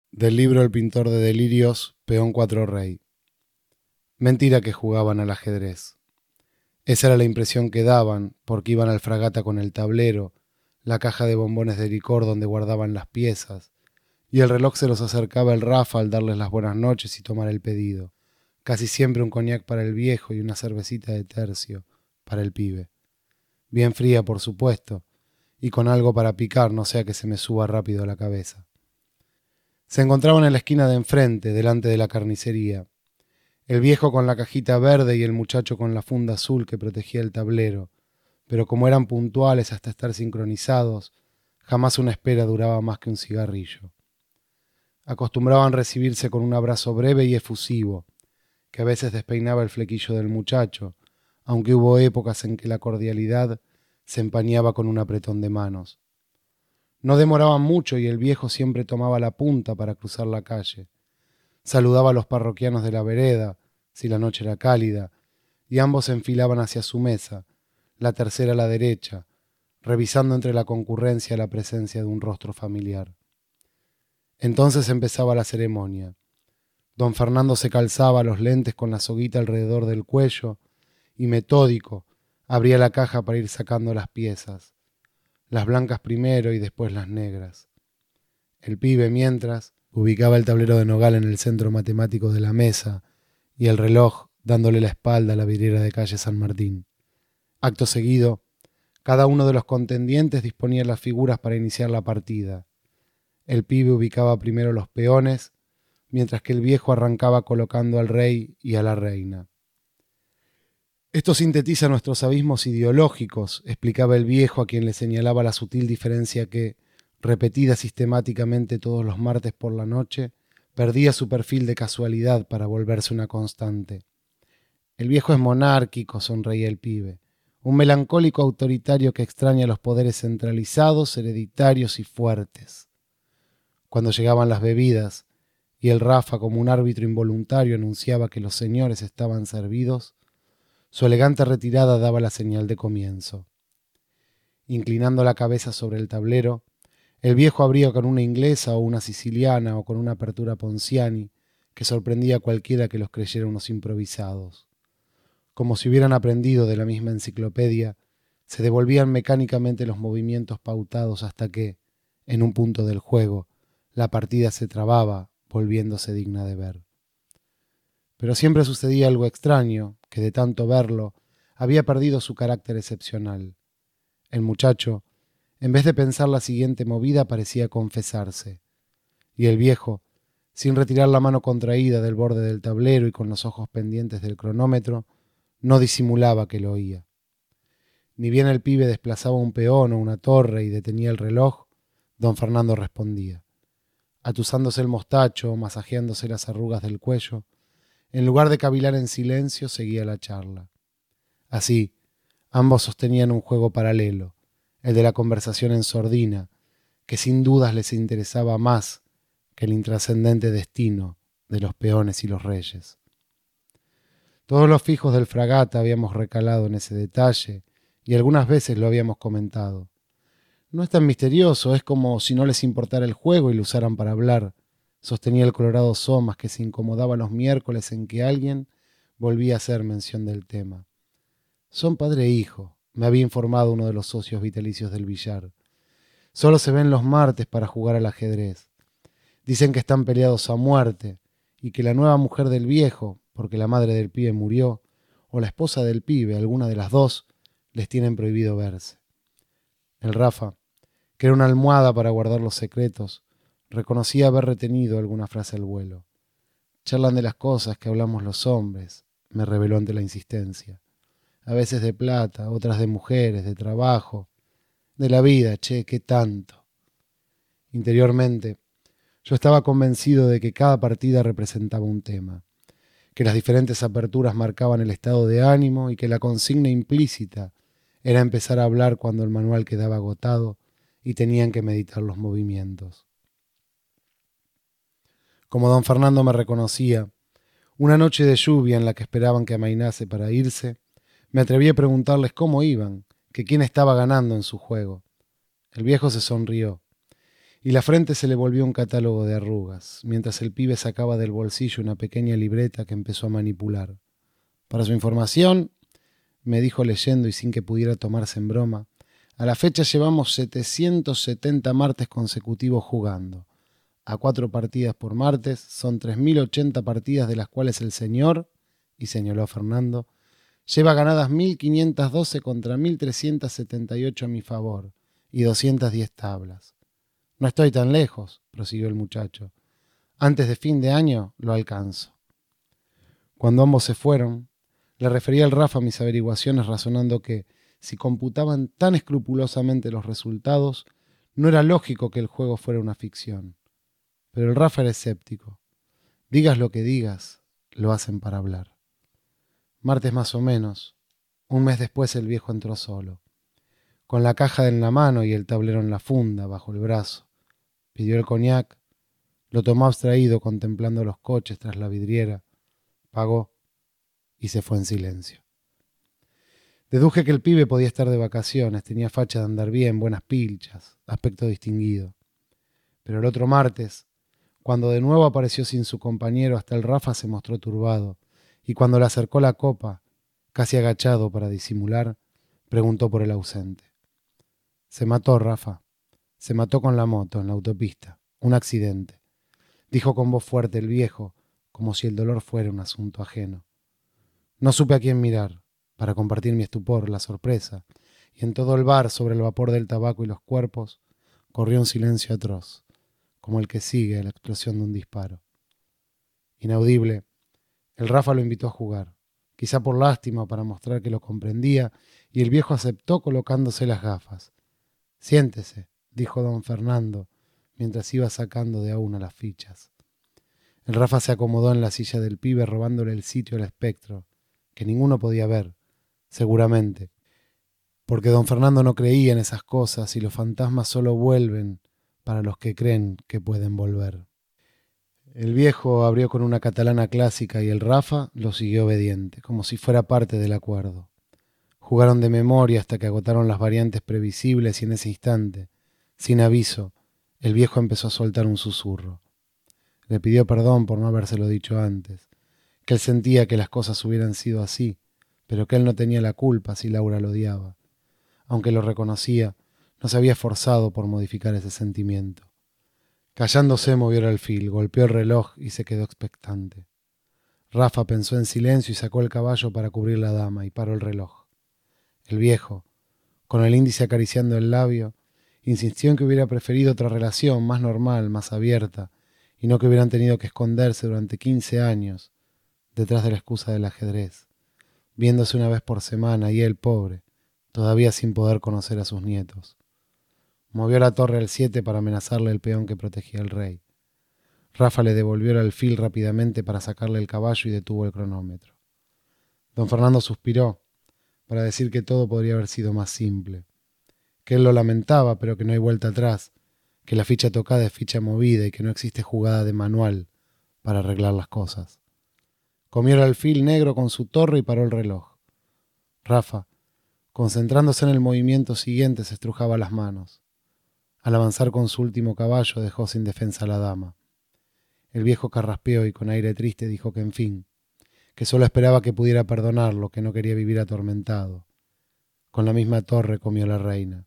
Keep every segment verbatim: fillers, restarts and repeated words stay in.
Del libro El pintor de delirios, peón cuatro rey. Mentira que jugaban al ajedrez. Esa era la impresión que daban, porque iban al fragata con el tablero, la caja de bombones de licor donde guardaban las piezas, y el reloj se los acercaba el Rafa al darles las buenas noches y tomar el pedido. Casi siempre un coñac para el viejo y una cervecita de tercio para el pibe. Bien fría, por supuesto, y con algo para picar, no sea que se me suba rápido a la cabeza. Se encontraban en la esquina de enfrente, delante de la carnicería. El viejo con la cajita verde y el muchacho con la funda azul que protegía el tablero, pero como eran puntuales hasta estar sincronizados, jamás una espera duraba más que un cigarrillo. Acostumbraban recibirse con un abrazo breve y efusivo, que a veces despeinaba el flequillo del muchacho, aunque hubo épocas en que la cordialidad se empañaba con un apretón de manos. No demoraban mucho y el viejo siempre tomaba la punta para cruzar la calle. Saludaba a los parroquianos de la vereda, si la noche era cálida, y ambos se enfilaban hacia su mesa, la tercera a la derecha, revisando entre la concurrencia la presencia de un rostro familiar. Entonces empezaba la ceremonia. Don Fernando se calzaba los lentes con la soguita alrededor del cuello y, metódico, abría la caja para ir sacando las piezas. Las blancas primero y después las negras. El pibe, mientras, ubicaba el tablero de nogal en el centro matemático de la mesa y el reloj dándole la espalda a la vidriera de calle San Martín. Acto seguido, cada uno de los contendientes disponía las figuras para iniciar la partida. El pibe ubicaba primero los peones, mientras que el viejo arrancaba colocando al rey y a la reina. Esto sintetiza nuestros abismos ideológicos, explicaba el viejo a quien le señalaba la sutil diferencia que, repetida sistemáticamente todos los martes por la noche, perdía su perfil de casualidad para volverse una constante. El viejo es monárquico, sonreía el pibe, un melancólico autoritario que extraña los poderes centralizados, hereditarios y fuertes. Cuando llegaban las bebidas y el Rafa, como un árbitro involuntario, anunciaba que los señores estaban servidos, su elegante retirada daba la señal de comienzo. Inclinando la cabeza sobre el tablero, el viejo abría con una inglesa o una siciliana o con una apertura Ponciani que sorprendía a cualquiera que los creyera unos improvisados. Como si hubieran aprendido de la misma enciclopedia, se devolvían mecánicamente los movimientos pautados hasta que, en un punto del juego, la partida se trababa, volviéndose digna de ver. Pero siempre sucedía algo extraño, que de tanto verlo, había perdido su carácter excepcional. El muchacho, en vez de pensar la siguiente movida, parecía confesarse. Y el viejo, sin retirar la mano contraída del borde del tablero y con los ojos pendientes del cronómetro, no disimulaba que lo oía. Ni bien el pibe desplazaba un peón o una torre y detenía el reloj, don Fernando respondía. Atusándose el mostacho, masajeándose las arrugas del cuello, en lugar de cavilar en silencio, seguía la charla. Así, ambos sostenían un juego paralelo, el de la conversación en sordina, que sin dudas les interesaba más que el intrascendente destino de los peones y los reyes. Todos los fijos del fragata habíamos recalado en ese detalle y algunas veces lo habíamos comentado. No es tan misterioso, es como si no les importara el juego y lo usaran para hablar, sostenía el colorado Somas, que se incomodaba los miércoles en que alguien volvía a hacer mención del tema. Son padre e hijo, me había informado uno de los socios vitalicios del billar. Solo se ven los martes para jugar al ajedrez. Dicen que están peleados a muerte y que la nueva mujer del viejo, porque la madre del pibe murió, o la esposa del pibe, alguna de las dos, les tienen prohibido verse. El Rafa, que era una almohada para guardar los secretos, reconocía haber retenido alguna frase al vuelo. Charlan de las cosas que hablamos los hombres, me reveló ante la insistencia. A veces de plata, otras de mujeres, de trabajo, de la vida, che, qué tanto. Interiormente, yo estaba convencido de que cada partida representaba un tema, que las diferentes aperturas marcaban el estado de ánimo y que la consigna implícita era empezar a hablar cuando el manual quedaba agotado y tenían que meditar los movimientos. Como don Fernando me reconocía, una noche de lluvia en la que esperaban que amainase para irse, me atreví a preguntarles cómo iban, que quién estaba ganando en su juego. El viejo se sonrió. y la frente se le volvió un catálogo de arrugas, mientras el pibe sacaba del bolsillo una pequeña libreta que empezó a manipular. Para su información, me dijo leyendo y sin que pudiera tomarse en broma, a la fecha llevamos setecientos setenta martes consecutivos jugando. A cuatro partidas por martes son tres mil ochenta partidas de las cuales el señor, y señaló a Fernando, lleva ganadas mil quinientas doce contra mil trescientas setenta y ocho a mi favor y doscientas diez tablas. No estoy tan lejos, prosiguió el muchacho. Antes de fin de año lo alcanzo. Cuando ambos se fueron, le referí al Rafa mis averiguaciones razonando que, si computaban tan escrupulosamente los resultados, no era lógico que el juego fuera una ficción. Pero el Rafa era escéptico. Digas lo que digas, lo hacen para hablar. Martes más o menos, un mes después el viejo entró solo, con la caja en la mano y el tablero en la funda, bajo el brazo. Pidió el coñac, lo tomó abstraído contemplando los coches tras la vidriera, pagó y se fue en silencio. Deduje que el pibe podía estar de vacaciones, tenía facha de andar bien, buenas pilchas, aspecto distinguido. Pero el otro martes, cuando de nuevo apareció sin su compañero, hasta el Rafa se mostró turbado, y cuando le acercó la copa, casi agachado para disimular, preguntó por el ausente. Se mató, Rafa. Se mató con la moto en la autopista. Un accidente. Dijo con voz fuerte el viejo, como si el dolor fuera un asunto ajeno. No supe a quién mirar, para compartir mi estupor, la sorpresa, y en todo el bar, sobre el vapor del tabaco y los cuerpos, corrió un silencio atroz, como el que sigue a la explosión de un disparo. Inaudible, el Rafa lo invitó a jugar, quizá por lástima o para mostrar que lo comprendía, y el viejo aceptó colocándose las gafas. Siéntese, dijo don Fernando, mientras iba sacando de a una las fichas. El Rafa se acomodó en la silla del pibe robándole el sitio al espectro, que ninguno podía ver, seguramente, porque don Fernando no creía en esas cosas y los fantasmas solo vuelven para los que creen que pueden volver. El viejo abrió con una catalana clásica y el Rafa lo siguió obediente, como si fuera parte del acuerdo. Jugaron de memoria hasta que agotaron las variantes previsibles y en ese instante, sin aviso, el viejo empezó a soltar un susurro. Le pidió perdón por no habérselo dicho antes, que él sentía que las cosas hubieran sido así, pero que él no tenía la culpa si Laura lo odiaba. Aunque lo reconocía, no se había esforzado por modificar ese sentimiento. Callándose movió el alfil, golpeó el reloj y se quedó expectante. Rafa pensó en silencio y sacó el caballo para cubrir la dama y paró el reloj. El viejo, con el índice acariciando el labio, insistió en que hubiera preferido otra relación más normal, más abierta, y no que hubieran tenido que esconderse durante quince años detrás de la excusa del ajedrez, viéndose una vez por semana y él, pobre, todavía sin poder conocer a sus nietos. Movió la torre al siete para amenazarle el peón que protegía al rey. Rafa le devolvió el alfil rápidamente para sacarle el caballo y detuvo el cronómetro. Don Fernando suspiró para decir que todo podría haber sido más simple, que él lo lamentaba pero que no hay vuelta atrás, que la ficha tocada es ficha movida y que no existe jugada de manual para arreglar las cosas. Comió el alfil negro con su torre y paró el reloj. Rafa, concentrándose en el movimiento siguiente, se estrujaba las manos. Al avanzar con su último caballo dejó sin defensa a la dama. El viejo carraspeó y con aire triste dijo que en fin, que solo esperaba que pudiera perdonarlo, que no quería vivir atormentado. Con la misma torre comió la reina.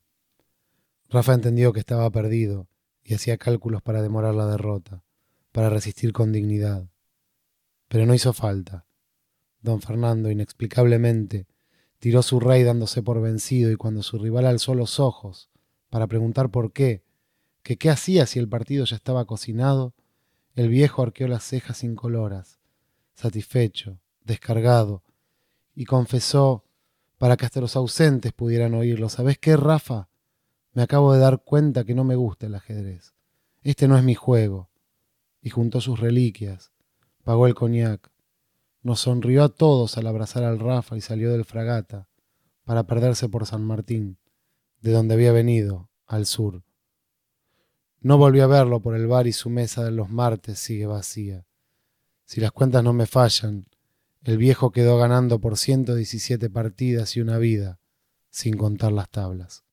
Rafa entendió que estaba perdido y hacía cálculos para demorar la derrota, para resistir con dignidad. Pero no hizo falta. Don Fernando, inexplicablemente, tiró su rey dándose por vencido y cuando su rival alzó los ojos para preguntar por qué, que qué hacía si el partido ya estaba cocinado, el viejo arqueó las cejas incoloras, satisfecho, descargado, y confesó, para que hasta los ausentes pudieran oírlo: ¿Sabés qué, Rafa? Me acabo de dar cuenta que no me gusta el ajedrez. Este no es mi juego. Y juntó sus reliquias, pagó el coñac, nos sonrió a todos al abrazar al Rafa y salió del Fragata para perderse por San Martín, de donde había venido, al sur. No volvió a verlo por el bar y su mesa de los martes sigue vacía. Si las cuentas no me fallan, el viejo quedó ganando por ciento diecisiete partidas y una vida, sin contar las tablas.